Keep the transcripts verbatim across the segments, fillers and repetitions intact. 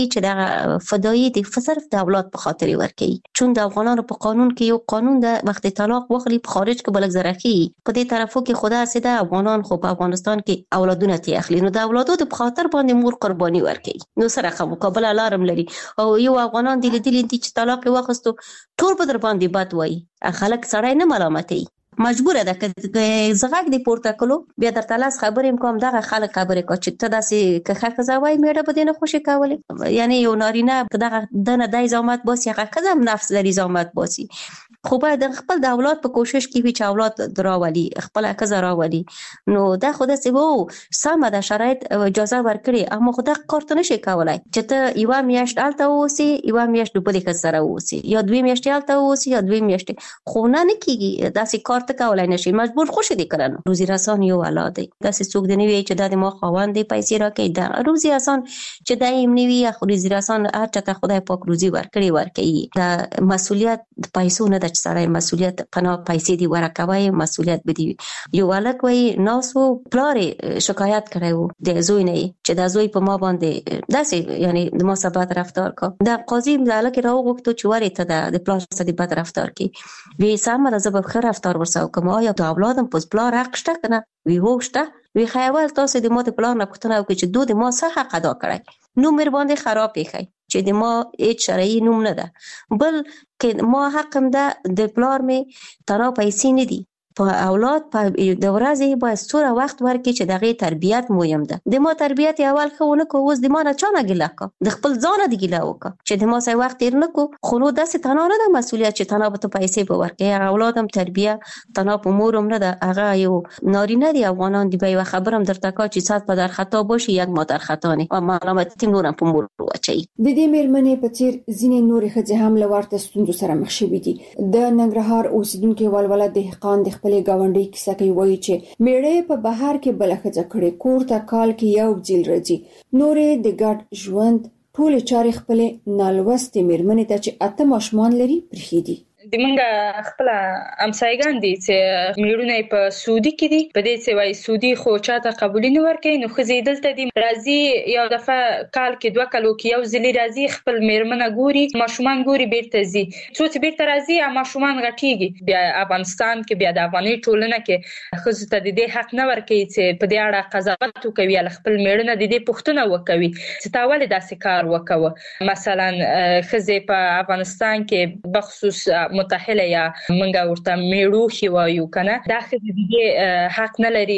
چې د فدایي د صرف د اولاد په خاطر ورکوي. چون د افغانانو په قانون کې یو قانون د وخت طلاق وخلی په خارج کې بلک زرخي په دې طرفو کې خدا سیده افغانان خو په افغانستان کې اولادونه تی اخلي، نو د اولادو په خاطر باندې مور قرباني ورکوي. نو سره مقابل الارم لري او یو افغانان د لیدل دي چې طلاق واخستو ټول په در باندې بد وای، خلک سړی نه ملامتي مجبوره ده که زغاک دی پورته کولو بیا در تلاس خبرې کوم دغه خلک خبرې کو چې ته داسې که خکه زوای میړه به دینه خوشی کولی، یعنی یو نارینه دغه دنه دای زامت باسی هغه کزم نفس لري زامت باسی، خو باید خپل د اولاد په کوشش کې چې اولاد دراولي خپل کزه راولي. نو دا خود څه وو سمه د شرایط اجازه ورکړي، اما خدا کارت نشي کولای چې ته یو میاشت الته اوسې یو میاشت په دې کې سره اوسې یا دوی میاشتې الته اوسې یا دوی میاشتې، خو نه کیږي داسې کارت کولای نشي، مجبور خوشی دي کړنه. روزي رسان یو اولاد دی داسې څوک دی نه وی چې د ما خواوند دی پیسې راکې دا روزي رسان چې دایم نیوي خو روزي رسان هر چاته خدای پاک روزي ورکړي ورکړي. دا مسؤلیت د پیسو نه د سړی مسؤلیت پنا پیسې دی ورکوي مسؤلیت بدی. یو ولک وای ناسو پلار شکایت کړو د زوی نه چې د زوی په ما باندې داسې یعنی د ما سبات رفتار کا د قاضي ملک راو غوښتو چې وری ته د پلار سره بد رفتار کی وی سم د زب خیر رفتار ورسو کوم آیا د اولادم پس پلار حق شته کنه وی هوشته وی خیال تاسو د مو د پلان نه پوښتنه وکړي چې دوی د ما څه حق ادا کړی نو مر باندې خراب پیخی چې د ما هیڅ شرعي نوم نه ده بل کې ما حق هم ده د پلار می ترا پیسې نه دي په اولاد په د ورځې باید څوره وخت ورکړي چې دغه تربیت مهم ده. د ما تربیت اول خونه کو اوس د ما نه چانه ګیله کا د خپل ځان دی ګیله وکړه چې د ما سي وخت تیر نه کو خو نو داسې تنه نه ده مسؤلیت چې تنه به ته پیسې به ورکړي اولادم تربیه تنه په مورم نه ده. هغه یو نارینه دی افغانان دی به خبرم درته کا چې صد په در خطا باشي یک ما در خطا نه او ملامت نورم په مور واچي. د دې میرمنې په څیر ځینې نورې ښځې هم له ورته ستونزو سره مخ شوي دي. د ننګرهار اوسیدونکو ولوله دهقان د خپل گاونډي کیسه کوي وایي چې میړه په بهر کې بل ښځه کړي کور ته کال کې یو ځل راځي نورې د ګډ ژوند ټول چارې خپل نالوستې میرمنې ته چې اته ماشومان لري پرخي دي. د منګه خپل امسایګان دي چې میړونه په سعودي کې دي په دې چې وای سعودي خو چاته قبول نه ورکوي نو خزي دلته دي راځي یو دفعه کال کې دوه کالو کې یو ځلی راځي خپل میرمنه ګوري ماشومان ګوري بیرته زی څو چې بیرته راځي ماشومان غټيږي بیا افغانستان کې بیا د افغاني ټولنه کې خزو ته د دې حق نه ورکوي چې په دې اړه قضاوت وکوي خپل میړونه د دې پښتنه وکوي چې تاول داسې کار وکوي. مثلا خزي په افغانستان کې بخصوص متأهله یا منګه ورته میړو خي وایو کنه دا خزي دې حق نه لري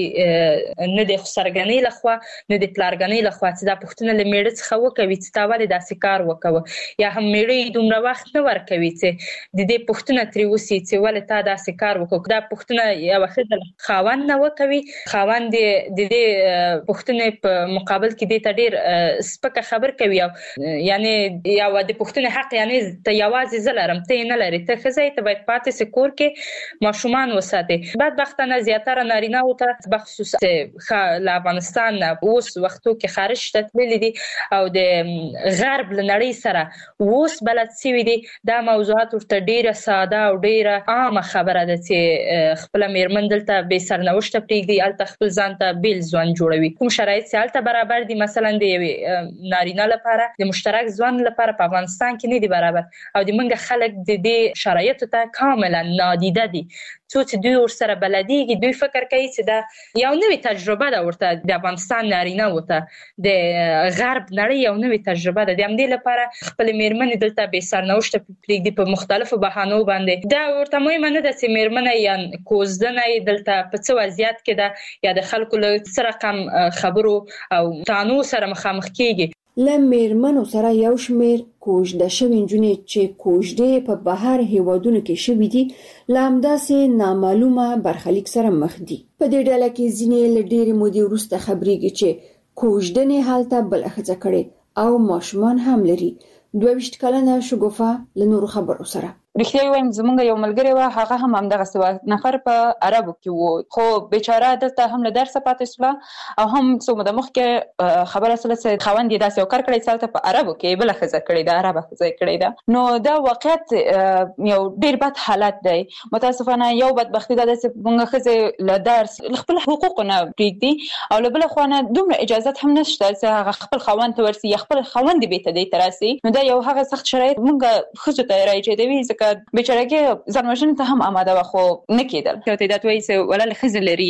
نه د خسرګنۍ لخوا نه د پلارګنۍ لخوا چې دا پښتنه لمېړه څخه وکوي چې تاول داسې کار وکوي یا هم میړې دومره وخت نه ورکوي چې د دې پښتنه تری وسی چې ول تا داسې کار وکړه دا پښتنه یا وخت خاوند نه وکوي خاوند د دې پښتنه په مقابل کې د تډیر سپکه خبر کوي یعنی یا د پښتنه حق یعنی ته یوازې زلرم ته نه لري ته خزای ته باید پاتې سکور کې ماشومان وساتي. بدبختانه زیاتره نارینه او ته بخصوص ل افغانستان اوس وختو کې خارج تتللی دي او د غرب لنړی سره اوس بلد سوي دي دا موضوعات ورته ډیره ساده او ډیره عامه خبره ده چې خپل میرمن دلته به سرنوشت پریږدي الته خپل ځان ته بیل ځوان جوړوي کوم شرایط چې الته برابر دي مثلا د نارینه لپاره د مشترک ځوان لپاره په افغانستان کې نه دي برابر او د منګه خلک د دې شرایط ته کاملا نادیده دي څو چې دوی ورسره بلديږي دوی فکر کوي چې دا یو نوې تجربه ده ورته د افغانستان نارینه وته د غرب نړۍ یو نوې تجربه ده د همدې لپاره خپل میرمنې دلته به سرنوشت پریږدي په مختلفو بهانو باندې دا ورته مهمه نه ده چې میرمنه یا کوزدنه دلته په څه وضعیت کې ده یا د خلکو له څه رقم خبرو او تانو سره مخامخ کیږي. له میرمنو سره یو شمیر کوژده شوي نجونې چې کوژدې په بهر هیوادونو کې شوي دي له همداسې نامعلومه برخلیک سره مخ دي. په دې ډله کې ځینې له ډېرې مودې وروسته خبرېږي چې کوژدنې هلته بله ښځه کړې او ماشومان هم لري. دوه ویشت کلنه شګوفه له نورو خبرو سره رښتیا وایم زمونږ یو ملګری و هغه هم همدغه سو نفر په عربو کې وو خو بیچاره دلته هم له درس پاتې شو او هم څو مده مخکې خبره سره چې خوند یې داسې وکړ کړی چې په عربو کې بل خزه کړی دا عربه خزه کړی دا نو دا واقعیت یو ډیر بد حالت دی متاسفانه یو بدبختی ده چې موږ خزه له درس خپل حقوقونه پریږدي او له بل خوانه دومره اجازه هم نشته چې هغه خپل خوند ته ورسي خپل خوند به ته دی تراسي نو دا یو هغه سخت شرایط موږ خزه ته راځي دی ځکه بیچارهګي ځانوژنې ته هم آماده و خو نه کېدل یو تعداد وایي چې ولل خزه لري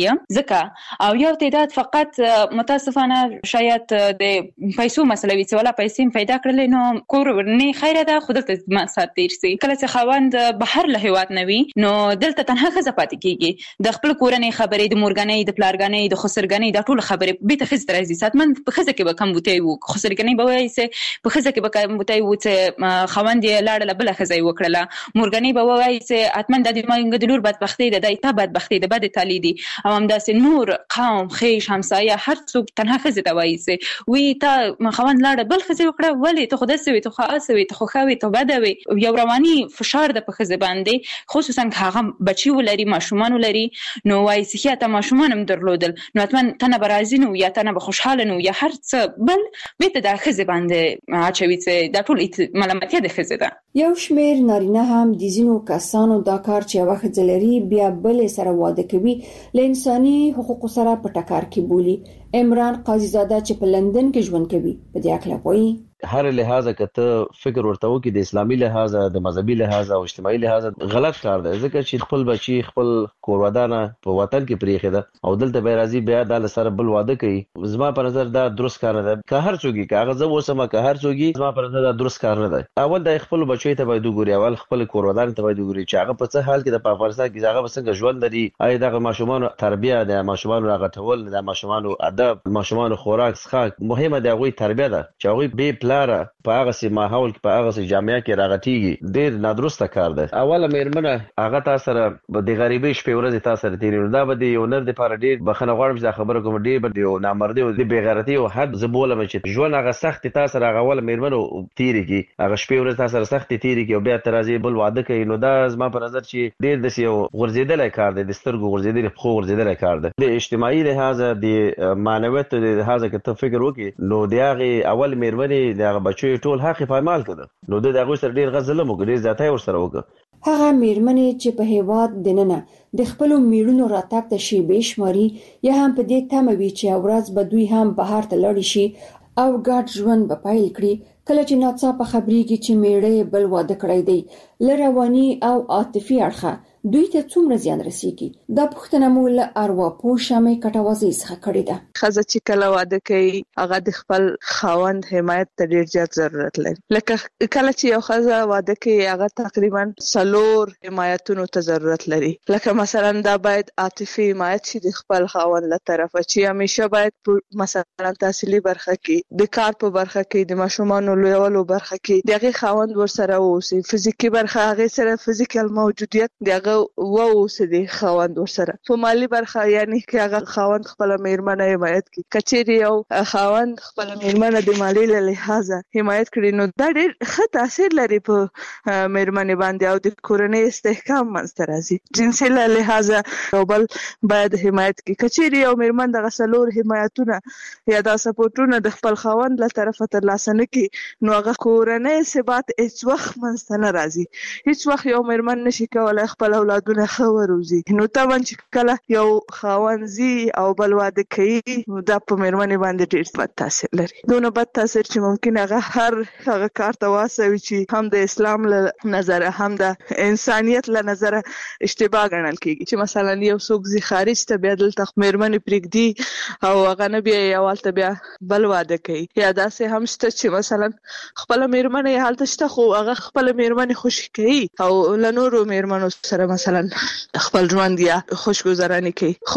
ځکه او یو تعداد فقط متاسفانه شاید د پیسو مسله وي چې ولا پیسې پیدا کړل نو کور ورني خیره ده خود ته ما سات تیر سي کله چې خوند بهر له هیواد نوي نو دلته تنها خزه پاتې کیږي د خپل کورنۍ خبرې د مورګنۍ د پلارګنۍ د خسرګنۍ د ټول خبرې به ته خزه راځي ساتمن په خزه کې به کم بوتي وو خسرګنۍ به وایي چې په خزه کې به کم بوتي وو چې خوند یې لاړ بل خزه وکړه مورګنۍ به وایي چې اتمن د دې د لور بدبختی ده د ته بدبختی ده بد تالی دي او هم داسې نور قوم خیش همسایه هر څوک تنها خزه ته وایي چې وی ته خوند لاړ بل خزه وکړه ولی ته خدای سوي ته خاصوي ته خوخوي ته بدوي یو رواني فشار د په خزه باندې خصوصا هغه بچي ولري ماشومان ولري نو وایي چې ته ماشومان هم درلودل نو اتمن تنه برازینو یا تنه خوشاله نو یا هر څه بل به ته د خزه باندې اچوي چې د ټول ملامتیا د خزه ده یو شمیر نارینه هم د ځینو کسانو دا کار چې وخت ځلري بیا بل سره واده کوي ل انساني حقوقو سره په ټکر کې بولی عمران قاضي زاده چې په لندن کې ژوند کوي په دې اړه وایي هر لحاظه کته فکر ورته وکي د اسلامي لحاظه د مذهبي لحاظه او اجتماعي لحاظه غلط کار دی ځکه چې خپل بچي خپل کورودانه په وطن کې پریخي ده او دلته به راځي بیا د سره بل واده کوي زما په نظر دا درست کار نه ده که هر څوګي کاغذ وسمه که هر څوګي زما په نظر دا درست کار نه ده اول د خپل بچي ته باید وګوري اول خپل کورودانه ته باید وګوري چې هغه په څه حال کې د افغانستان کې هغه څنګه ژوند لري آیا دغه ماشومان تربیه د ماشومان راغټول د ماشومان ادب ماشومان خوراک څخه مهمه ده غوي تربیه ده چې هغه به پلار په هغه سي ماحول کې په هغه سي جامعه کې راغټيږي ډېر نادرسته کار ده اوله مېرمنه هغه تاسو سره د غریبۍ شپې ورځې تاسو سره تیرې دا به د یو نر د پاره ډېر بخنه غواړم چې خبره کوم ډېر به یو نامردي او د بیغیرتی او حد زبوله مچ ژوند هغه سخت تاسو سره هغه اوله مېرمنه تیرې کی هغه شپې ورځې تاسو سره سخت تیرې کی او بیا ترازی بل واده کوي نو دا زما په نظر چې ډېر د یو غورځیدل کار دی د سترګو غورځیدل خو غورځیدل کار دی د اجتماعي لحاظ د معنویت د لحاظ کې ته فکر وکړي نو د هغه اول مېرمنه د هغه بچو ټول حق پایمال کړه نو د هغه سره ډیر غزل مو ډیر ځاتای ور سره وکړه هغه مېرمنې چې په هیواد دننه د خپل میړونو راتګ ته شی بشماري یا هم په دې تمه وی چې اورز به دوی هم بهر ته لړ شي او ګډ ژوند به پیل کړي کله چې ناڅاپه خبرېږي چې میړه بل واده کړی دی لروانی او عاطفي اړخه دوی ته څومره زیان رسیږي دا پوښتنه مو له ارواپوه شمې کټوازي څخه کړې ده خزه چې کله واده کوي هغه د خپل خاوند حمایت ته ډیر زیات ضرورت لري لکه کله چې یو خزه واده کوي هغه تقریبا څلور حمایتونو ته ضرورت لري لکه مثلا دا باید عاطفي حمایت شي د خپل خاوند له طرفه چې همیشه باید مثلا تحصیلي برخه کې د کار په برخه کې د ماشومانو لویولو برخه کې دغه خاوند ورسره اوسي فزیکی برخه هغه سره فزیکل موجودیت دغه و اوسدي خاوند ورسره په مالی برخه یعنی چې هغه خاوند خپل میرمنه حمایت کوي کچېری یو خاوند خپل میرمنه د مالی له لحاظه حمایت کړي نو دا ډېر ښه تاثیر لري په میرمنه باندې او د کورنۍ استحکام منځته راځي جنسي له لحاظه یو بل باید حمایت کوي کچېری یو میرمن د غسلور حمایتونه یا د سپورټونو د خپل خاوند له طرفه ترلاسه نه کوي نو هغه کورنۍ ثبات هیڅ وخت منځته نه راځي هیڅ وخت یو میرمن نشي کولای خپل اولادونه خبروزي نو تا چې کله یو خاوندزي او بل واده کوي نو دا په میرمنې باندې ډېر بد تاثیر لري دونه بد تاثیر چې ممکن هغه هر هغه کار ته واسوي چې هم د اسلام له نظر هم د انسانيت له نظر اشتباه ګڼل کیږي چې مثلا یو څوک زی خارج ته بیا دلته میرمنې پرېږدي او هغه نه بیا یوالته بیا بل واده کوي یا داسې هم شته چې مثلا خپل میرمنې حالت شته خو هغه خپل میرمنې خوشي کوي او له نورو میرمنو سره مثلا خپل ژوند یا خوشګذراني کوي خو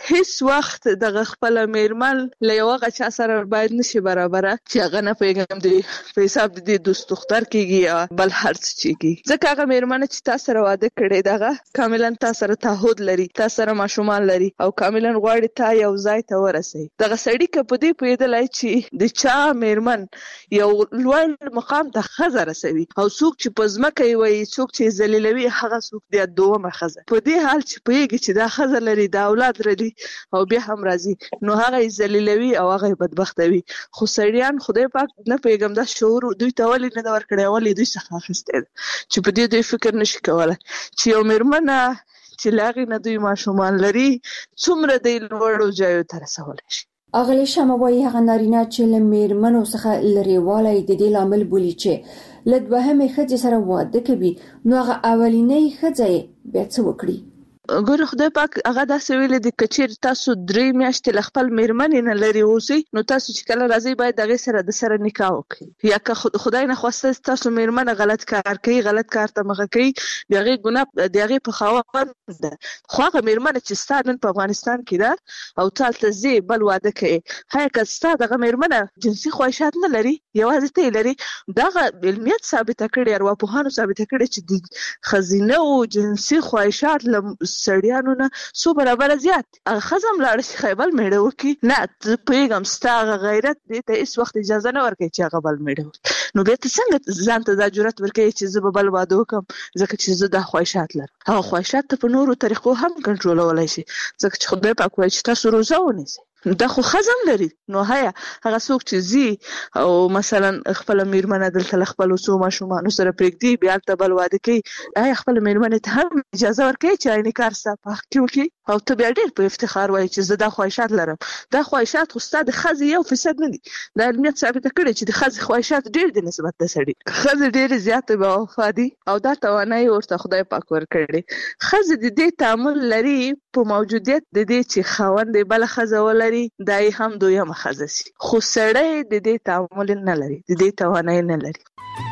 هیڅ وخت د خپل میرمن له یو غچا سره باید نشي برابره چې هغه نه پیغام دی په حساب د دوست دختر کېږي بل هر څه کېږي ځکه هغه میرمن چې تاسو سره واده کړی دغه کاملا تاسو سره تعهد لري تاسو سره ماشومان لري او کاملا غواړي تا یو ځای ته ورسي دغه سړی که په دې پوهېدلی چې د چا میرمن یو لوړ مقام ته ښځه رسوي او څوک چې په ځمکه یې وایي څوک چې ذلیلوي هغه څوک دی دومره ښځه په دې حال چې پوهېږي چې دا ښځه لري دا اولاد لري او بیا هم راځي نو هغه یې ذلیلوي او هغه یې بدبختوي خو سړیان خدای پاک نه پوهېږم دا شعور دوی ته ولې نه ده ورکړی ولې دوی څخه اخیستی ده چې په دې دوی فکر نشي کولی چې یو میرمنه چې له هغې نه دوی ماشومان لري څومره دی لوړو ځایو ته رسولی شي. اغلی شمه وایي هغه نارینه چې له میرمنو څخه لرېوالی د دې لامل بولي چې له دوهمې ښځې سره واده کوي نو هغه اولینۍ ښځه یې بیا څه وکړي. ګوره خدای پاک هغه داسې ویلي دي که چېرې تاسو درې میاشتې له خپل میرمنې نه لرې اوسئ نو تاسو چې کله راځئ باید د هغې سره د سره نکاح وکړئ یا که خدای نخواسته تاسو میرمنه غلط کار کوي غلط کار ته مخه کوي د هغې ګناه د هغې په خاوند ده خو هغه میرمنه چې ستا نن په افغانستان کې ده او ته هلته ځې بل واده کوې ښایه که ستا دغه میرمنه جنسي خواهشات نه لري یوازې ته یې لري دغه علمیت ثابته کړې ارواپوهانو ثابته کړې چې د ښځینهو جنسي خواهشات له سړیانو نه څو برابره زیات هغه ښځه هم لاړه شي ښایي بل میړه وکړي نه ته پوهېږم ستا هغه غیرت دې ته هېڅ وخت اجازه نه ورکوي چې هغه بل میړه وکړي نو بیا ته څنګه ځان ته دا جرأت ورکوي چې زه به بل واده وکړم ځکه چې زه دا خواهشات لرم هغه خواهشات ته په نورو طریقو هم کنټرولولی شي ځکه چې خدای پاک وایي چې تاسو روژه ونیسئ دا خو ښځه هم لري نو هیا هغه څوک چې ځي او مثلا خپله میرمنه دلته له خپلو څو ماشومانو سره پرېږدي بیا هلته بل واده کوي آیا خپله میرمنې ته هم اجازه ورکوي چې عیني کار ستا په حق کې وکړي او ته بیا ډېر په افتخار وایي چې زه دا خواهشات لرم دا خواهشات خو ستا د ښځې یو فیصد نه دي دا علمیت ثابته کړې چې د ښځې خواهشات ډېر دي نسبت د سړي ښځې ډېرې زیاتې بوفا دي او دا توانایي ورته خدای پاک ورکړې ښځې د دې تعامل لري په موجودیت د دې چې خاوند یې بله ښځه ولري دا یې هم دویمه ښځه سي خو سړی د دې تعامل نه لري د دې توانایي نه لري.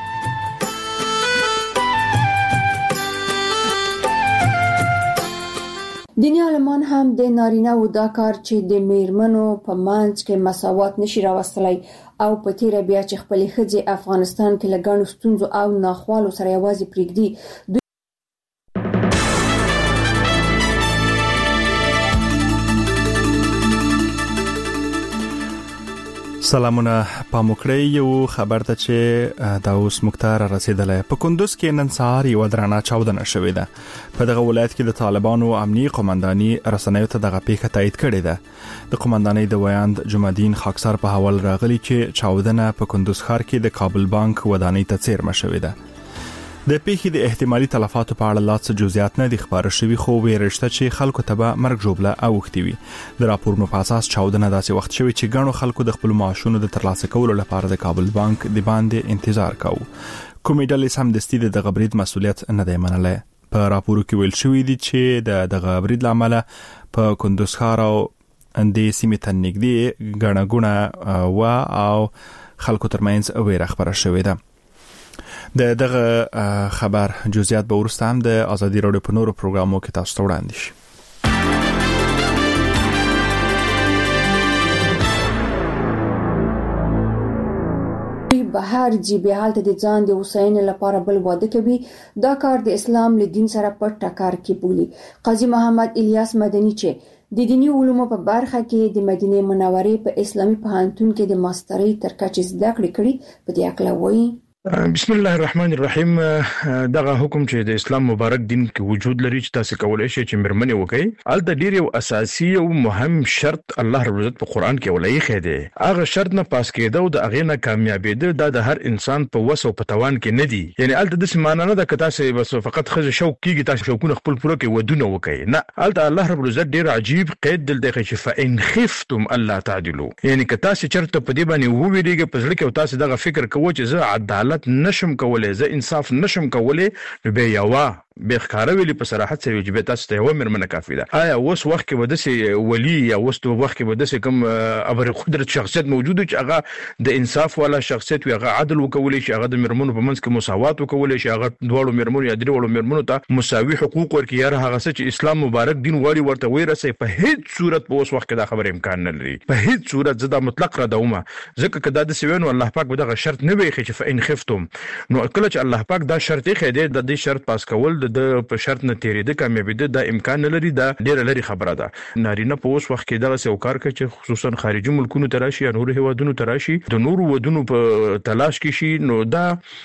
دیني عالمان هم د نارینه و دا کار چې د میرمنو په منځ کې مساوات نشي راوستلی او په تیره بیا چې خپلې ښځې افغانستان کې له ګڼو ستونزو او ناخوالو سره یوازې پرېږدي سلامونه پام وکړئ یو خبر ته چې دا اوس مختار رسیدله په کندوز کې نن سهار یو درانه چاودنه شوې ده په دغه ولایت کې د طالبانو امنیي قومنداني رسنیو ته دغه پیښه تایید کړې ده د قومنداني د ویاند جمعدین خاکسار په حواله راغلي چې چاودنه په کندوز ښار کې د کابل بانک ودانۍ ته څیرمه شوې ده د پیښې د احتمالي تلفاتو په اړه لا څه جزئیات نه دي خبره شوي خو ویره شته چې خلکو ته به مرګ ژوبله اوښتې وي د راپورونو په اساس چاودنه داسې وخت شوې چې ګڼو خلکو د خپلو معاشونو د ترلاسه کولو لپاره د کابل بانک د باندې انتظار کاوه کومې ډلې سمدستي د دغه برید مسؤلیت نه دی منلی په راپورو کې ویل شوي دي چې د دغه برید له امله په کندوز ښار او دې سیمې ته نږدې ګڼه ګوڼه وه او خلکو ترمنځ ویره خپره شوې ده. د دغه خبر جزئیات به وروسته هم د ازادي راډیو په نورو پروګرامو کې تاسو ته وړاندې شي. بهر جی به حالت د ځان د حسین لپاره بل واده کوي دا کار د اسلام له دین سره په ټکر کې بولي. قاضي محمد الیاس مدني چې د دینی علومو په برخه کې د مدینه منورې په اسلامي پوهنتون کې د ماسترۍ تر کچې زده کړې کړې په دې اړه وایي. بسم الله الرحمن الرحیم. دغه حکم چې د اسلام مبارک دین کې وجود لري چې تاسو کولای شئ چې مرمنه وکړي الته ډیر یو اساسي او مهم شرط الله رب العزت په قران کې ولای خېده هغه شرط نه پاس کېده او د هغه نه کامیابېده د هر انسان په وسو په توان کې نه دی یعنی الته د سمانه نه د کتا سه بس فقط خزه شوق کیږي تاسو شوقونه خپل پوره کې ودونه وکړي نه الته الله رب العزت ډیر عجیب قید دل دغه چې فإن خفتم الله تعدلوا یعنی کتا سه چرته په دې باندې وو ویریږي په ځل کې تاسو دغه فکر کوو چې زه عدالت نشم کولای زه انصاف نشم کولای به یوا به ښکارا ویلي په صراحت سره چې به تاسو ته و مرمنه کافي ده. آیا اوس وخت کې ودسي ولی یا اوس وخت کې ودسي کوم ابر قدرت شخصیت موجود چې هغه د انصاف والا شخصیت وي، هغه عدل وکولي شي، هغه د مرمنو په منځ کې مساوات وکولي شي، هغه دوړو مرمنو یا درې مرمنو ته مساوي حقوق ورکړي، یا هغه څه چې اسلام مبارک دین غواړي ورته ورسي، په هیڅ صورت په اوس وخت کې دا خبره امکان نه لري. په هیڅ صورت زدا مطلق را دومه ځکه کدا د سوینو الله پاک به دا شرط نه وي چې فإن خفتم، نو کله چې الله پاک دا شرط یې خېده د دې شرط پاس کول د په شرط نه تیری د کامیابی د امکان نه لري. دا ډیره لري خبره ده. نارینه په اوس وخت کې دا څه وکړ چې خصوصا خارجي ملکونو تراشي یا نور هیوادونو تراشي د نور ودونو په تلاش کې شي، نو دا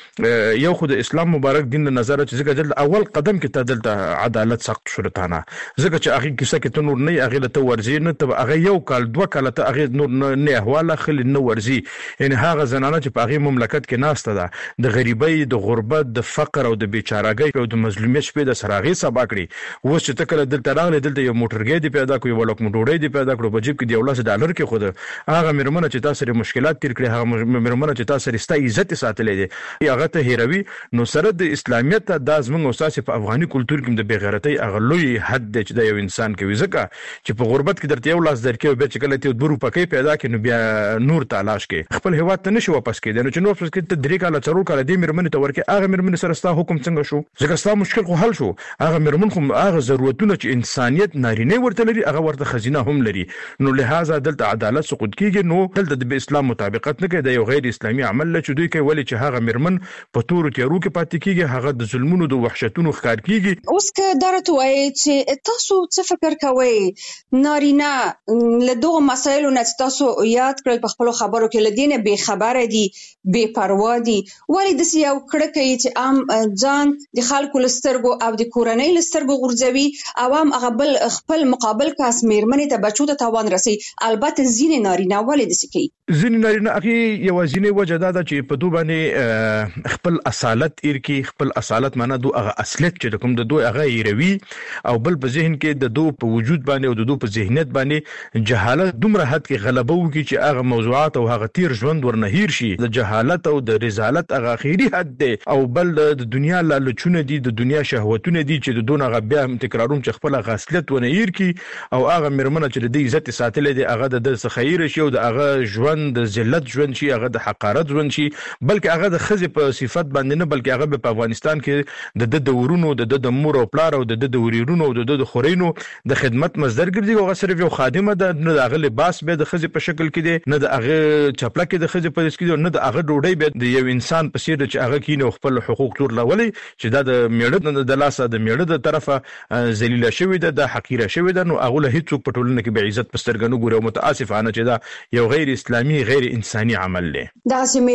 یو خو د اسلام مبارک دین له نظر چې ځکه د اول قدم کې تدلته عدالت سخت شرطانه ځکه چې هغه کیسه کې ته نور نه هغه ته ورزي نه ته هغه یو کال دوه کال ته هغه نور نه احواله خل نه ورزي، یعنی هغه زنانه چې په هغه مملکت کې ناشته ده د غریبۍ د غربت د فقر او د بیچارهګۍ او د مظلومیت شپې د سراغي سبا کړی. اوس چې تکله دلته راغله دلته یو موټرګي دی پیدا کوي ولک موټوړې دی پیدا کړو په جیب کې دی ولس ډالر کې خود هغه مرمنه چې تاسو سره مشکلات تیر کړی، هغه مرمنه چې تاسو سره ست عزت ساتلې دي هغه ته هیروي. نو سره د اسلامیت د ازمن او اساس په افغاني کلچر کې د بغیرتۍ هغه لوی حد دی چې د یو انسان کوي، ځکه چې په غربت کې درته یو لاس درکې به چې کله ته د روپا کې پیدا کې نو بیا نور تلاش کې خپل هیواد ته نشي واپس کېدل. نو چې نو واپس کې ته درې کاله څلور کاله دې مرمنې ته ورکې هغه مرمنې سره ستا حکم څنګه شو؟ ځکه ستا مشکل خو حل شو. هغه مرمن خو هغه ضرورتونه چې انسانيت نارینه ورته لري هغه ورته خزینه هم لري، نو لہذا دلته عدالت سقوط کیږي. نو دلته د اسلام مطابقت نه کوي، د یو غیر اسلامي عمل لچ دوی کوي ولې چې هغه مرمن په تور تیارو کې پاتې کیږي، هغه د ظلمونو د وحشتونو ښکار کیږي. اوس که درته وایي چې تاسو څه فکر کوئ نارینه له دغه مسایلو نه تاسو یاد کړل په خپل خبرو کې لدینه بے خبره دي بے پروا دي، ولې د یو کړه کوي چې عام ځان د خلکو لسترګو او د کورنۍ لسترګو غورځوي او هم هغه بل خپل مقابل کاس میرمنې ته بچو ته تاوان رسي. البته ځینې نارینه ولې داسې کوي؟ ځینې نارینه هغه یوازینی وجه دا ده چې په دوه باندې خپل اصالت ایر کې خپل اصالت معنا دوه هغه اصلیت چې کوم د دوه هغه ایروي او بل په ذهن کې د دوه په وجود باندې او د دوه په ذهنیت باندې جهالت دومره حد کې غلبه وکړي چې هغه موضوعات او هغه تیر ژوند ورنه هیر شي. د جهالت او د رذالت هغه اخیری حد دی او بل د دنیا لالچونه دي، د دنیا شهوتونه دي چې د دون هغه بیا تکراروم چې خپل غاصلیت ونه هیر کی او هغه مرمنه چې د عزت ساتلې دي هغه د خیر شي او د هغه ژوند د ذلت ژوند شي، هغه د حقارت ژوند شي، بلکې هغه د خزې په صفت باندې نه بلکې هغه په افغانستان کې د د ورونو د د مور او پلار او د د وريرونو او د د خورینو د خدمت مصدر ګرځي او صرف یو خادمه ده، نه د هغه لباس به د خزې په شکل کې دی، نه د هغه چپله کې د خزې په شکل کې دی، نه د هغه ډوډۍ به د یو انسان په څیر چې هغه کینه خپل حقوق تور لولي چې دا د میړه د لاسه د میړه د طرفه ذلیل شوی ده، د حقیره شوی ده، نو هغه له هیڅ په ټولنه کې به عزت پسترګنو ګوري او متاسفانه چې دا یو غیر اسلامي غیر انساني عمل دی. دا چې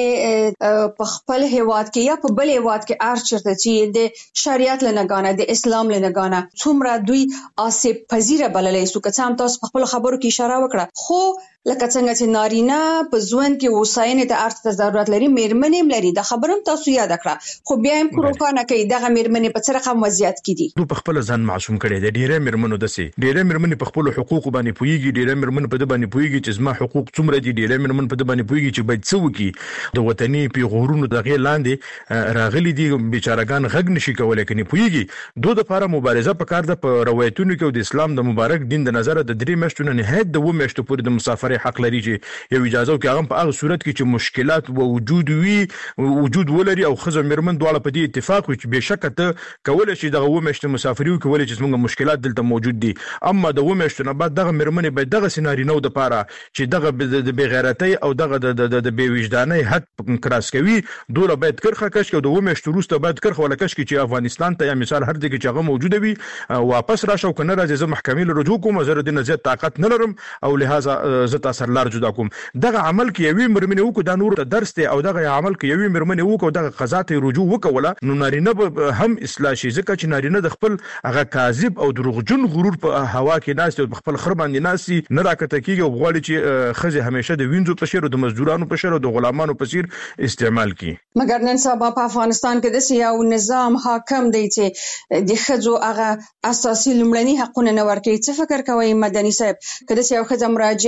میرمنې په خپل هیواد کې یا په بل هیواد کې ارچرته چې د شریعت لنګانه د اسلام لنګانه څومره دوی آسیب پذیره بللې سو، که څه هم تاسو په خپل خبرو کې اشاره وکړه، خو لکه څنګه چې نارینه په ژوند کې وساینې ته اړتیا ضرورت لري میرمنې هم لري، دا خبرم تاسو یاد کړه، خو بیا هم پروفانه کوي دغه میرمنې په څه رقم وضعیت کې دي. دوی په خپل ځان معصوم کړي دي، ډیره میرمنو دسي ډیره میرمنې په خپل حقوق باندې پويږي، ډیره میرمنې په د باندې پويږي چې زما حقوق څومره دي، ډیره میرمنې په د باندې پويږي چې باید څه وکړي، د وطني پیغورونو دغه لاندې راغلي دي بیچارهګان غږ نشي کولای کني پويږي. دوی د لپاره مبارزه پکار ده په روایتونو کې د اسلام د مبارک دین د نظر د درې میاشتو نه نهایت د و میاشتو پورې د مسافرۍ حق لري چې یو اجازه کې هغه په هغه صورت کې چې مشکلات او وجود وي وجود ولري او خزه مرمن دواړه په دې اتفاق وي چې بشک ته کولای شي دغه و میاشتو مسافرۍ کولای چې څنګه مشکلات دلته موجود دي، اما د و میاشتو نه بعد دغه مرمن به دغه سيناري نو د پاره چې دغه د بغیرتۍ او دغه د د بی وجدانۍ حد کراس کوي، دوله باید کرخه کش او د و میاشتو وروسته باید کرخه ولا کش چې افغانستان ته یا مثال هر دغه چې هغه موجود وي واپس راشه او کنه راځي زه محکمې له رجوع کوم، زه د نزیات طاقت نه لرم او لہذا زه تاسو لار جدا کوم. دغه عمل کې یوې مرمنې وکړو دا نور درس دی او دغه عمل کې یوې مرمنې وکړو دغه قضا ته رجوع وکوله، نو نارینه هم اصلاح شي، ځکه چې نارینه د خپل هغه کاذب او دروغجن غرور په هوا کې ناست او خپل خر باندې ناسي نه راکته کیږي او غواړي چې خزه همیشه د وینځو په شیر او د مزدورانو په شیر او د غلامانو په شیر استعمال کړي. مګر نن سبا په افغانستان کې د یو نظام حاکم دی چې د خزو هغه اساسي لمړني حقونه نه ورکوي. څه فکر کوي مدني صاحب کله چې یو خزه مراجعه کوي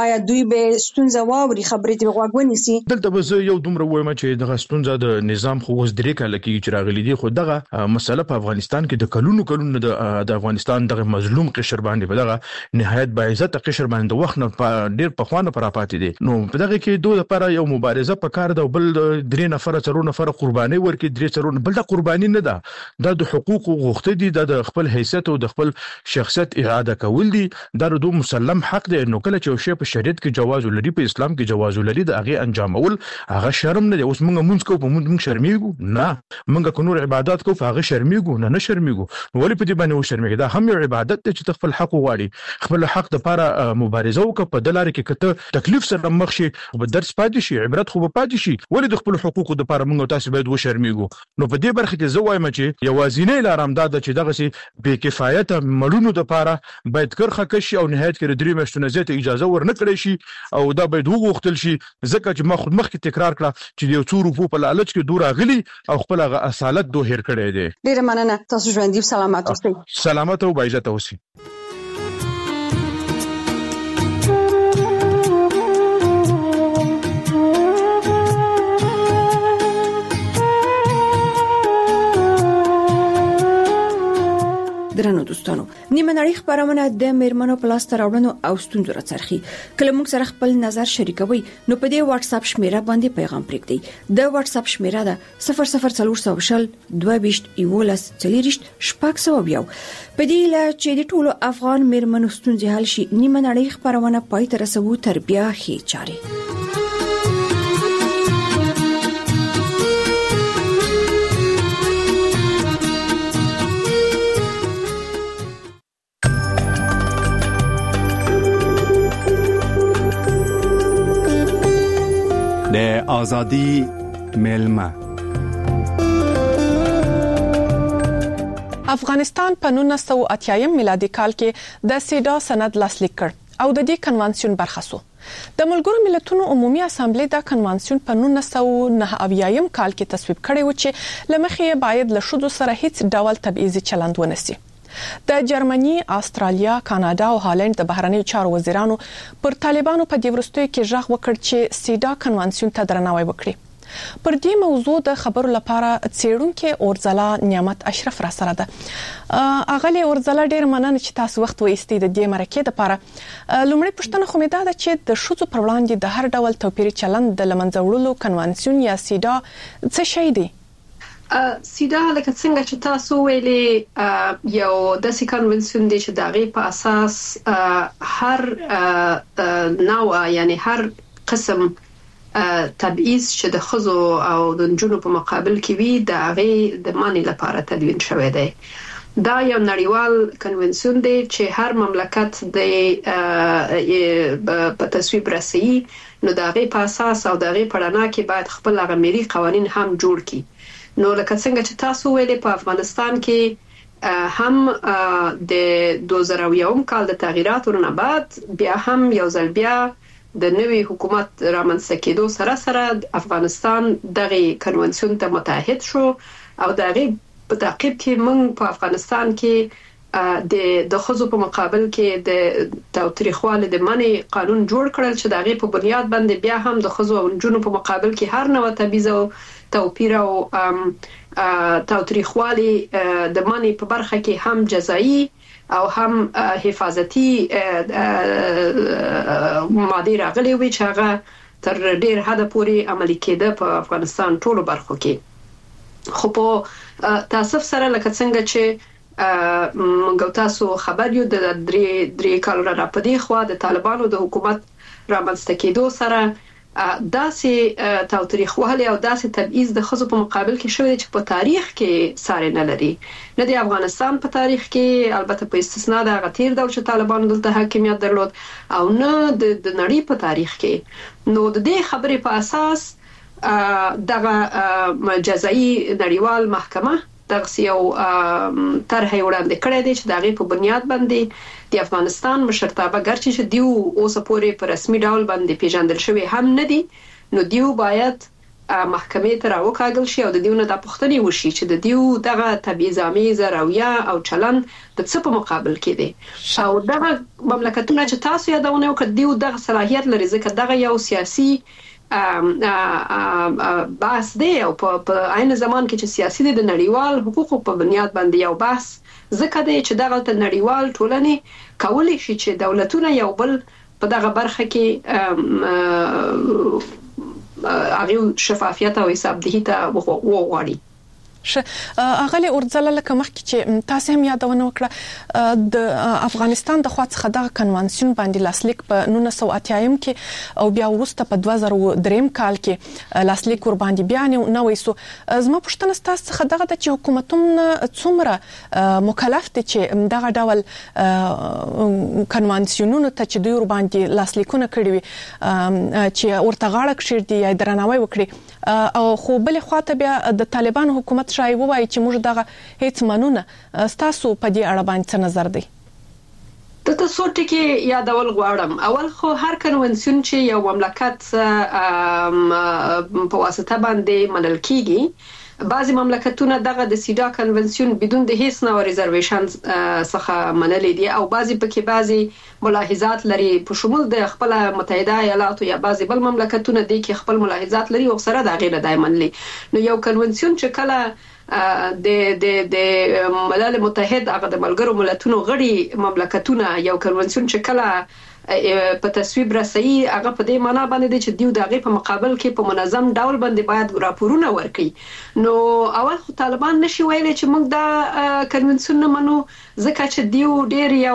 آیا دوی به ستونزه واوري خبرې ته غوږ ونیسي؟ دلته به زه یو دومره وایم چې دغه ستونزه د نظام خو اوس درې کاله کې چې راغلي دي، خو دغه مسله په افغانستان کې د کلونو کلونو د افغانستان دغه مظلوم قشر باندې په دغه نهایت باعزت قشر باندې وخت نه ډیر په خوانه پر پاتې دي. نو په دغه کې دوه لپاره یو مبارزه په کار ده، بل درې نفر څلور نفر قرباني ورکړي، درې څلور بل د قرباني نه ده، دا د حقوق غوښتل دي، د خپل حیثیت او د خپل شخصیت اعاده کول دي، دا د مسلم حق دی. نو کله چې شی په شریعت کې جواز لري، په اسلام کې جواز لري، د هغه انجامول هغه شرم نه دی. اوس موږ مونږ کو په موږ شرمېږو نه، موږ کو نور عبادت کو هغه شرمېږو نه، نه شرمېږو. ولې په دې باندې و شرمېږو؟ دا هم یو عبادت دی چې خپل حق وغواړي، خپل حق د لپاره مبارزه وکړه. په دلاره کې کته تکلیف سره مخ شي، په درس پاتې شي، عبرت خو پاتې شي. ولې د خپل حقوقو د لپاره موږ تاسو باید و شرمېږو؟ نو په دې برخه کې زه وایم چې یوازینی لار هم دا ده چې دغه سي بې کفایت مړونو د لپاره باید کرخه کشي او نهایت کې درې میاشتو نه زیاته اجازه ورنه کړی شي، او دا باید وغوښتل شي. ځکه چې ما خود مخکې تکرار کړه چې یو څو روپو په لالچ کې دور اغلي او خپل هغه اصالت دوه هیر کړی دی. ډیره مننه، تاسو ژوندۍ سلامات اوسئ. سلامات او باعزت اوسئ. درنو دوستانو، نیمه نړۍ خبرونه د میرمنو پلاس تراوړنو او ستونزو راڅرخي. کله موږ سره خپل نظر شریکوي نو په دې واتس اپ شمیره باندې پیغام پرېږدئ. د واتس اپ شمیره ده صفر صفر څلور سو شل دوه بیشت یولس چلیرشت شپږ سو بیاو. په دې لا چې د ټولو افغان میرمنو ستونزې حل شي، نیمه نړۍ خبرونه پای ته رسوو تر بیا هي چاري. د آزادی ملما. افغانستان په نولس سوه اتیا میلادي کال کې د سیدا سند لاسلیک کړ او د دې کنوانسیون برخه شو. د ملګرو ملتونو عمومي اسامبلې دا کنوانسیون په نولس سوه نهه اویا کال کې تصویب کړی و چې لمخې باید له شذو سره هیڅ ډول تبعیضي چلند ونسی. د جرمني، استرالیا، کاناډا او هالند د بهرنیو چارو وزیرانو پر طالبانو په دې وروستیو کې ژغ وکړ چې سیدا کنوانسیون ته درناوی وکړي. پر دې موضوع د خبرو لپاره څېړونکو اورځلا نعمت اشرف را سره ده. اغلی اورځلا ډیر مننه چې تاسو وخت وایستئ د دې مرکې لپاره. لومړی پوښتنه خو مې دا ده چې د شذو پر وړاندې د هر ډول توپیري چلند د لمنځه وړلو کنوانسیون یا سیدا څه شی دی؟ سیدا لکه څنګه چې تاسو ویلي یو د سی کنونسیون دی چې دغه په اساس هر نوع یعنی هر قسم تبعیض چې د خزو او د جنونو په مقابل کې وي د هغه د معنی لپاره تدوین شوی دی. دا یو نړیوال کنونسیون دی چې هر مملکت د په تصویب رسي، نو دغه په اساس او دغه پړانا کې باید خپل هغه ملي قوانين هم جوړ کړي. نو لکه څنګه چې تاسو ویلي په افغانستان کې هم د دوه زره یو کال د تغییراتو نه بعد بیا هم یو ځل بیا د نوي حکومت رامنځته کېدو سره سره افغانستان دغه کنونسیون ته متحد شو او دغه په تعقیب کې موږ په افغانستان کې د د خزو په مقابل کې د تاوتریخوالي د منی قانون جوړ کړل چې دغه په بنیاد باندې بیا هم د خزو او جنونو په مقابل کې هر نوع تبعیض او توپیر او تاوتریخوالي د منی په برخه کې هم جزایی او هم حفاظتي ماده راغلي وي چې هغه تر ډیر حد پورې عملي کېده په افغانستان ټولو برخو کې. خو په تاسف سره لکه څنګه چې موږ تاسو خبر یو د درې درې کال را پدې خو د طالبانو د حکومت رامنځته کېدو سره داسې تاوتریخوالي او داسې تبعیض د خزو په مقابل کې شوی چې په تاریخ کې ساري نه لري، نه د افغانستان په تاریخ کې، البته په استثناء د غتیر دور چې طالبانو دلته حاکمیت درلود، او نه د نړۍ په تاریخ کې. نو د دې خبرې په اساس دغه جزایی نړیوال محکمه دغه یو طرح وړاندې کړی دی چې دغه په بنیاد باندې د افغانستان مشرتابه ګرچې چې دیو اوس پورې په رسمي ډول باندې پیژندل شوی هم نه دي، نو دیو باید محکمې ته راوکاږل شي او د دیونه د پښتني وشي چې د دیو دغه تبعیض‌آمیزه رویه او چلند د څه په مقابل کې دی او دغه مملکتونه چې تاسو یادونه وکړه دیو دغه صلاحیت لري ځکه دغه یو سیاسي بحث دی او په عین زمان کې چې سیاسي دی د نړیوال حقوقو په بنیاد باندې یو بحث ځکه دی چې دغه ته نړیوال ټولنې کولی شي چې دولتونه یو بل په دغه برخه کې هغه شفافیت او حسابدهي ته وغواړي. ش اغلی اورځل لکه مخکې چې تاسو هم یادونه وکړه د افغانستان د خوا څخه د کنوانسیون باندې لاسلیک په نولس سوه اتیا کې او بیا وروسته په دوه زره درې کال کې لاسلیک ور باندې بیان نو ویسو زما پښتنه تاسو څخه دغه د حکومتونو څومره مکلف دي چې دغه ډول کنوانسیونونو ته چې دوی ور باندې لاسلیکونه کړی وي چې ورته غاړه کړی یا درناوی وکړي او خو بل خواته بیا د طالبان حکومت شای وایي چې موږ دغه هیڅ منونه تاسو په دې اړه باندې څه نظر دی؟ د تاسو ټکی یادول غواړم اول خو هر کنونسیون چې یو مملکت په واسطه باندې منل کیږي بعضی مملکتونه دغه د سیدا کنونسیون بدون د هیڅ نوع ریزرویشن څخه منلې دي او بعضی پکې بعضی ملاحظات لري په شمول د خپل متحده ایالاتو یا بعضی بل مملکتونه دي کې خپل ملاحظات لري او سره د غیر دایمن لري نو یو کنونسیون چې کله د د د ملل متحد هغه د ملګرو ملتونو غړي مملکتونه یو کنونسیون چې کله په تصویب رسي هغه په دې معنی باندې چې دیو دغه په مقابل کې په منظم ډول باندې باید راپورونه ورکړي نو اول خو طالبان نشي ویلي چې موږ دا کنونسیون نه منو ځکه چې دیو ډیر یو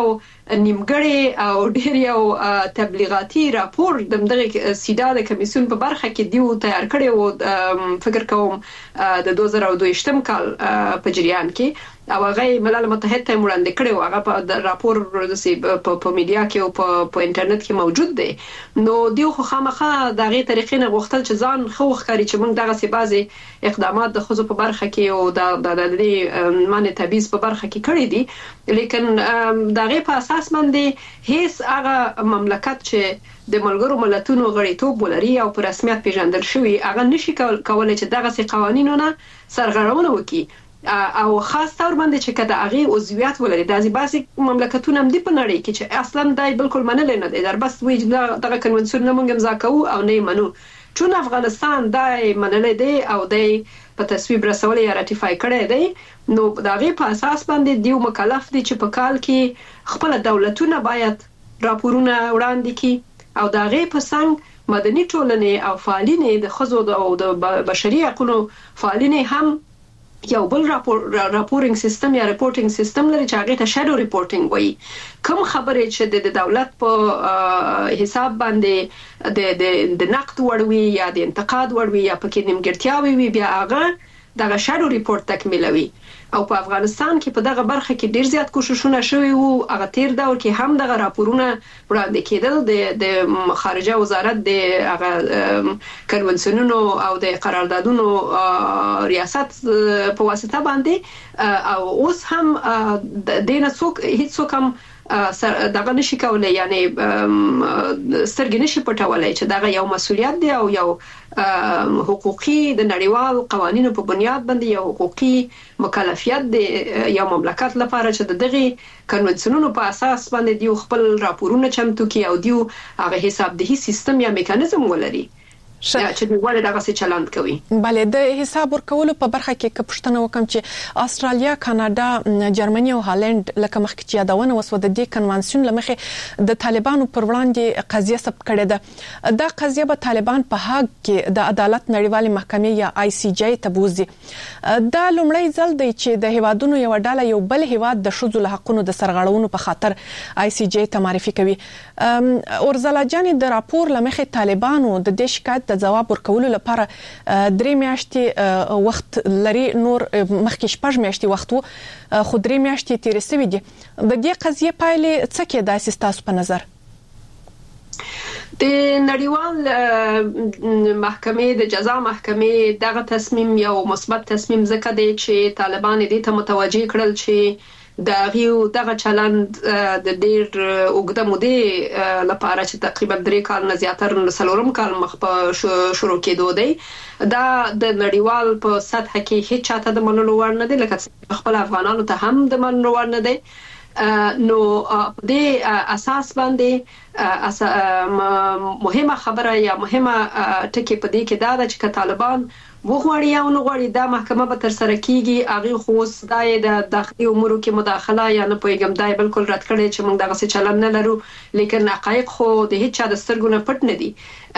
نیمګړی او ډیر یو تبلیغاتي راپور دغه سیدا د کمیسیون په برخه کې دیو تیار کړی او فکر کوم د دوه زره دوه کال په جریان کې او هغه ملل متحد ته وړاندې کړی او هغه په راپور په میډیا کې او په انټرنیټ کې موجود دی نو دیو خو خامخا دغه طریقې نه غوښتل چې ځان خو ښکاري چې موږ دغه سی بازي اقدامات د خزو په برخه کې او د د د معنی تبعیض په برخه کې کړی دي لیکن دغه په اساس باندې هیڅ هغه مملکت چې د ملګرو ملتونو غړیتوب ولري او په رسمیت پیژندل شوی هغه نشي کولای چې دغه سی قوانینونه سرغړونه وکړي او خاص تور باندې چې کده هغه عضویت ولري د بعضي مملکتونو هم دی په نړۍ کې چې اصلا دای بالکل منل نه دي در بس وی دغه کنونسیون نه مونږ امضا کوو او نه منو چون افغانستان دای منل دی او دای په تصویب رسول یا راتیفای کړی دی نو دغه په اساس باندې دیو مکلف دي چې په کال کې خپل دولتونه باید راپورونه وړاندې کړي او دغه په څنګه مدني ټولنې او فعالین د خزو او د بشري حقوقو فعالین هم یو بل راپور راپورینګ سیستم یا ریپورټینګ سیستم لري چې هغه ته شادو ریپورټینګ وایي کوم خبرې چې د دولت په حساب باندې د د د نقد وړوي یا د انتقاد وړوي یا پکې نیمګړتیاوي وي بیا هغه دغه شادو ریپورت تکمیلوي او په افغانستان کې په دغه برخه کې ډیر زیات کوششونه شوي وو هغه تیر دور کې هم دغه راپورونه وړاندې کېدل د د خارجه وزارت د هغه کنونسیونونو او د قراردادونو ریاست په واسطه باندې او اوس هم د دینه څوک هیڅ څوک هم دغه نشي کولای یعنی سترګې نشي پټولای چې دغه یو مسولیت دی او یو حقوقي د نړیوال قوانینو په بنیاد باندې یو حقوقي مکلفیت دی یو مملکت لپاره چې دغه کنونسیونونو په اساس باندې دیو خپل راپورونه چمتو کوي او دیو هغه حسابدهي سیستم یا میکانیزم ولري چې دوی دغه څه چلند کوي. بله د حساب ورکولو په برخه کې کپښتنه وکم چې استرالیا، کاناډا، جرمني او هالند لکه مخکې چې یادونه وسو د دې کنوانسیون لمخې د طالبانو پر وړاندې قضیه ثبت کړې ده. دا قضیه به طالبان په هاګ کې د عدالت نړیوالې محکمې یا آی سی جی ته بوزي. دا لومړی ځل دی چې د هیوادونو یو ډله یو بل هیواد د ښځو له حقوقو د سرغړونو په خاطر آی سی جی ته معرفي کوي. اورزلا جاني د راپور لمخې طالبانو د دې شکایت د جواب ورکولو لپاره درې میاشتې وخت لري نور مخکې شپږ میاشتې وخت وو خو درې میاشتې تیرې شوې دي. د دې قضیې پایلې څه کېدای تاسو په نظر؟ د نړیوال محکمې د جزا محکمې دغه تصمیم یو مثبت تصمیم ځکه دی چې طالبان دې ته متوجه کړل چې د غیو دغه چلند د ډیر اوږده مودې لپاره چې تقریبا درې کال نه زیاتره سلورم کال مخ په شروع کېدو دی دا د نړیوال په سطح کې هیڅ چاته د منلو وړ نه دی لکه خپل افغانانو ته هم د منلو وړ نه دی نو د اساس باندې مهمه خبره یا مهمه ټکی په دې کې دا ده چې طالبان وغواړي او نو غواړي دا محکمه به تر سره کیږي هغه خو دای د داخلي امورو کې مداخله یا نه پویګم دای بالکل رد کړي چې موږ دغه څه چلن نه لرو لیکن حقایق خو د هیڅ چا د سترګو نه پټ نه دي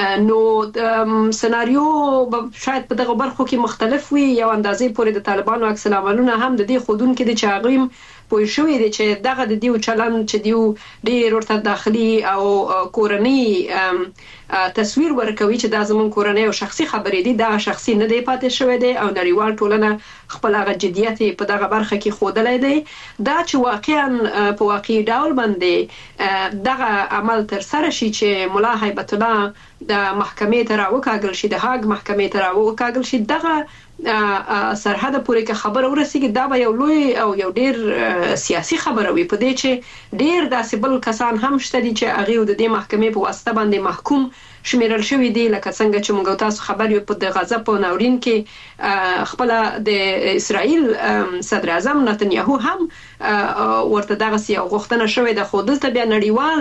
نو سناریو شاید په دغه برخو کې مختلف وي یو اندازې پورې د طالبانو عکس العملونه هم د دې خودون کې د چاغیم پوه شوې دي چې دغه د دیو چلن چې دیو ډیر ورته داخلي او کورنۍ تصویر ورکوي چې دا زمون کورنۍ او شخصي خبرې دي دا شخصي نه دی پاتې شوی دی او نړیوال ټولنه خپل هغه جديت په دغه برخه کې خودلای دی دا چې واقعا په واقعي ډول باندې دغه عمل تر سره شي چې مولا هیبت الله د محکمې ته راوکاږل شي د هاګ محکمې ته راوکاږل شي دغه سرحد پورې کې خبر ورسیږي دا به یو لوی او یو ډیر سیاسي خبره وي په دې چې ډیر داسې بل کسان هم شته دي چې هغه د دې محکمې په واسطه باندې محکوم شمیرل شوی دی لکه څنګه چې موږ تاسو خبر یو په د غزا په ناورین کې خپل د اسرائیل صدر اعظم نتنیاهو هم ورته دغه یو غوښتنه شوې ده خو دلته بیا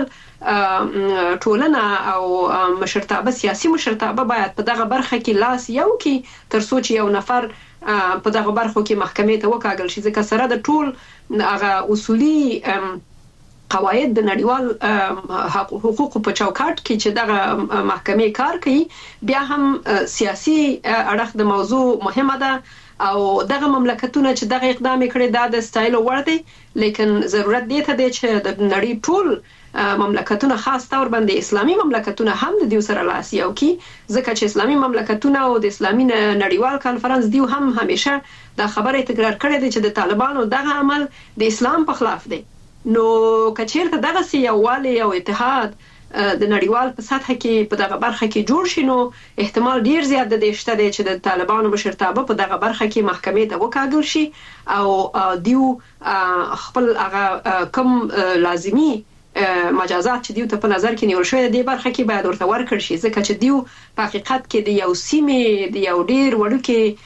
نړیوال ټولنه او مشرتابه سیاسي مشرتابه باید په دغه برخه کې لاس یو کې تر څو چې یو نفر په دغه برخو کې محکمې ته وکاږل شي ځکه سره د ټول هغه اصولي قواعد د نړیوال حقوقو په چوکاټ کې چې دغه محکمې کار کوي بیا هم سیاسي اړخ د موضوع مهمه ده او دغه مملکتونه چې دغه اقدام کړي دا د سټایل وړ دی لیکن ضرورت دی ته چې د نړۍ ټول مملکتونه خاص تور باندې اسلامي مملکتونه هم د دې سره لاس یو کی ځکه چې اسلامي مملکتونه او د اسلامي نړیوال کانفرنس دیو هم همیشه دا خبره تکرار کړې ده چې د طالبانو دغه عمل د اسلام په خلاف دی نو کچیرته دغه سی یووالی او اتحاد د نړیوال په سطح کې په دغه برخه کې جوړ شي نو احتمال ډیر زیات د دې شته دی چې د طالبانو مشرتابه په دغه برخه کې محکمې ته وکاږل شي او دیو خپل هغه کم لازمی مجازات چې دیو ته په نظر کې نیول شوی دی برخه کې باید ورته ورکړ شي ځکه چې دیو په حقیقت کې د یو سیمې د یو ډیر وړوکی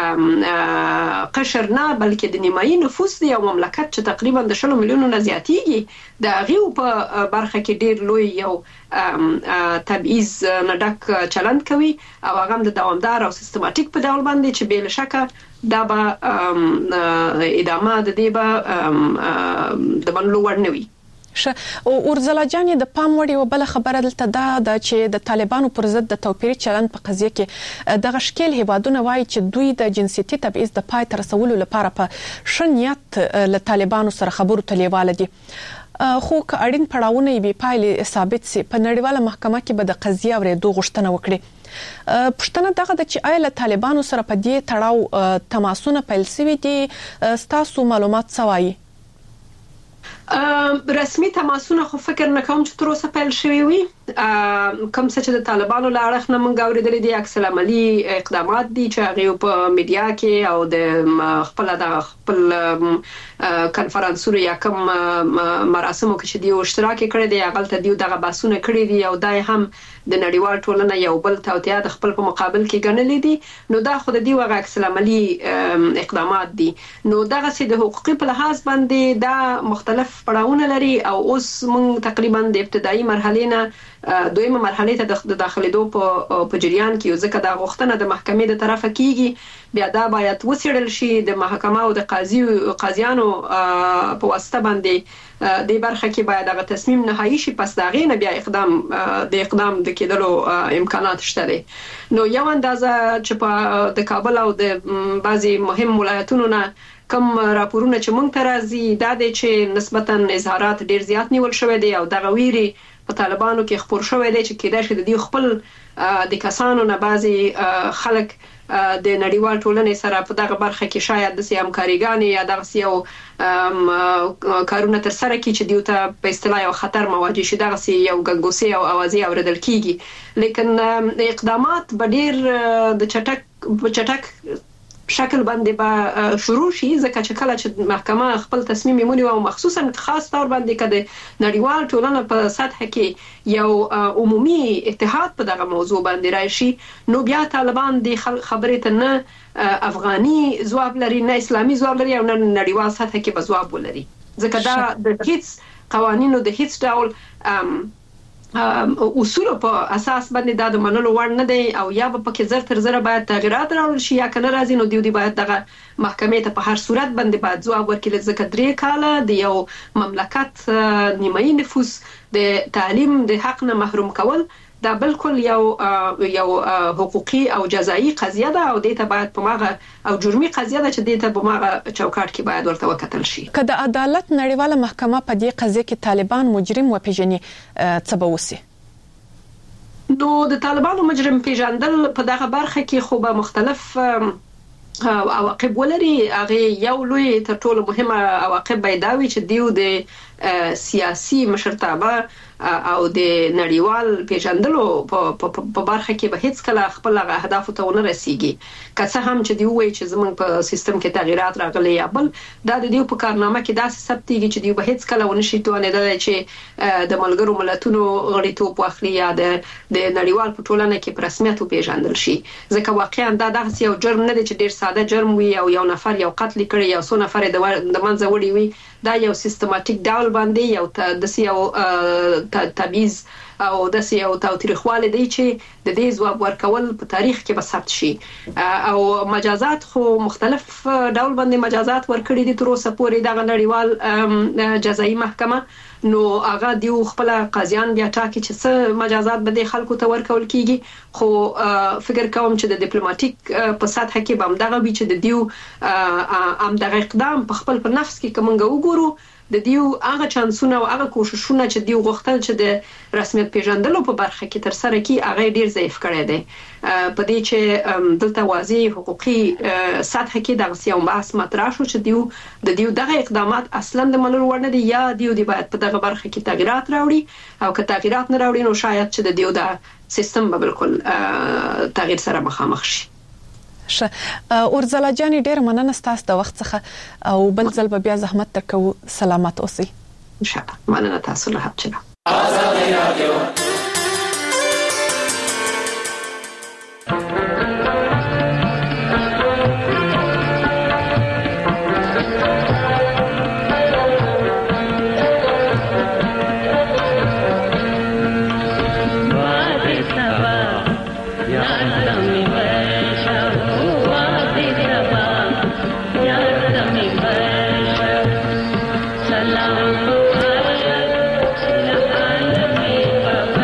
قشر نه بلکې د نیمایي نفوس دی یو مملکت چې تقریبا د شلو میلیونو نه زیاتیږي د غیو په برخه کې ډیر لوی یو تبعیض نه ډک چلند کوي او هغه د دوامدار او سیستماتیک په ډول باندې چې بل شکه دا به ادامه د دې به د منلو وړ نه وي ش او ورزلا جان د پام وړي او بل خبره دلته دا د چې د طالبانو پر ضد د توپیري چلند په قضیه کې د غشکل هیوادونه وایي چې دوی د جنسيتي تبعیض د پای تر رسولو لپاره په شنیت له طالبانو سره خبرو تلیواله دي خو که اړین پړاوونه به پایلې ثابت سي په نړیواله محکمه کې به د قضیه ورېدو غوښتنه وکړي پښتنه دغه د چې آیا له طالبانو سره په دې تړاو تماسونه پیل شوي دي ستاسو معلومات سوایي رسمي تماسونه خو فکر نه کوم چې تر اوسه پیل شوي وي کوم څه چې د طالبانو له اړخ نه مونږ اورېدلې دي عکس العملي اقدامات دي چې هغه په میډیا کې او د خپل د خپل کانفرنسونو یا کوم مراسمو کې چې دی اشتراک کړی دی هغه ته دی دغه باسونه کړی دي او دای هم د نړیوال ټولنه یو بل توطئه د خپل په مقابل کې ګڼلې دي نو دا خو د دی وغه عکس العملي اقدامات دي نو دغه سي د حقوقي په لحاظ باندې دا مختلف پړاوونه لري او اوس موږ تقریبا د ابتدایي مرحله نه دویمه مرحله ته د داخليدو په په جریان کې ځکه دا غوښتنه د محکمې د طرفه کیږي بیا دا باید وسیړل شي د محکمه او د قاضي قاضیانو په واسطه باندې د برخه کې باید هغه تصمیم نهایی شي پس دا غینه بیا اقدام د اقدام د کېدلو امکانات شته دي نو یو اندازه چې په د کابل او د بعضي مهم ولایتونو نه کوم راپورونه چې مونږ ته راځي دا د چې نسبتا اظهارات ډیر زیات نیول شوی دی او دغه ویري په طالبانو کې خبر شوی دی چې کېدای شي د دې خپل د کسانو نه بعضي خلک د نړیوال ټولنې سره په دغه برخه کې شاید د سیام کاریګانی یا دغه یو کارونه تر سره کې چې دیو ته په اصطلاح یو خطر مواجه شي دغه یو ګنګوسي او اوازي اوریدل کیږي لیکن اقدامات به ډیر د چټک چټک شکل باندې به شروع شي ځکه چې کله چې محکمه خپل تصمیم ونیو او مخصوصا خاص تور باندې کده نړیوال ټولنه په سطح کې یو عمومي اتحاد په دغه موضوع باندې راشي نو بیا طالبان د خبرې ته نه افغاني ځواب لري نه اسلامي ځواب لري او نه نړیوال سطح کې به ځواب ولري ځکه دا د هیڅ قوانینو د هیڅ ډول اصول په اساس باندې دا د منلو وړ نه دی او یا به پکې زر تر زر باید تغیرات راوړل شي یا کنه راځي نو دیو دی باید دغه محکمې ته په هر صورت باندې باید ځواب ورکړي ځکه درې کاله د یو مملکت نیمایي نفوس د تعلیم د حق نه محروم کول دا بالکل یو یو حقوقي او جزایی قضیه ده او دې ته باید په ماغه او جرمي قضیه ده چې دې ته په ماغه چوکاټ کې باید ورته وکتل شي که د عدالت نړیواله محکمه په دې قضیه کې طالبان مجرم وپیژني څه به وسی نو د طالبانو مجرم پیژندل په دغه برخه کې خو به مختلف عواقب ولري هغه یو لوی تر ټولو مهمه عواقب پیداوي چې دیو د سیاسي مشرتابه او د نړیوال پیژندلو په برخه کې به هیڅ کله خپل اهداف ته ونه رسیږي که څه هم چې دی وایي چې زموږ په سیستم کې تغیرات راغلي یا بل دا د دیو په کارنامه کې داسې ثبتېږي چې دی به هیڅ کله ونه شي توانېدلی چې د ملګرو ملتونو غړیتوب واخلي یا د د نړیوال په ټولنه کې په رسمیت وپیژندل شي ځکه واقعا دا دغه یو جرم نه دی چې ډیر ساده جرم وي او یو نفر یو قتل کړي یا څو نفر د منځه وړي وي دا یو سیستماتیک ډول باندې یو د یو تبعیض او د یو تاوتریخواله دی چې د دې ځواب ورکول په تاریخ کې به ثبت شي او مجازات خو مختلف ډول باندې مجازات ورکړي دي تر اوسه پورې د نړیوال جزایي محکمه نو هغه دیو خپل قاضیان بیا ټاکي چې څه مجازات به د خلکو ته ورکول کیږي خو فکر کوم چې د ډیپلوماټیک په سطح کې به هم دغه وی چې د دیو ام دغه اقدام په خپل په نفس کې کومنګ وګورو د دیو هغه چانسونه او هغه کوششونه چې دیو غوښتل چې د رسمیت پیژندلو په برخه کې تر سره کی هغه ډیر ضعیف کړی دی په دې چې دلته واضح حقوقي سطح کې دغه یو بحث مطرح شو چې دیو د دیو دغه اقدامات اصلا د منلو وړ نه دي یا دیو دی باید په دغه برخه کې تغیرات راوړي او که تغیرات نه راوړي نو شاید چې د دیو د سیستم به بالکل تغییر سره مخامخ شي شه اورزلا جان ډیر مننه ستاسو د وخت څخه او بل ځل بیا زحمت تکو سلامت اوسئ ان شاء الله مننه تاسو له حاضر آزاد رادیو Salam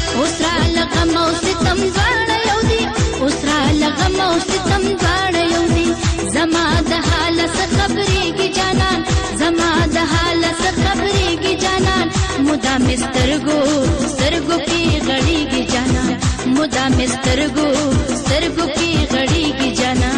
اوسرا لغم او ستم دواړه یو دي اوسرا لغم او ستم دواړه یو دي زما د حال څخه خبرېږي جانان زما د حال څخه خبرېږي جانان مدام سترګو سترګو کې غړېږي جانان مدام سترګو سترګو کې غړېږي جانان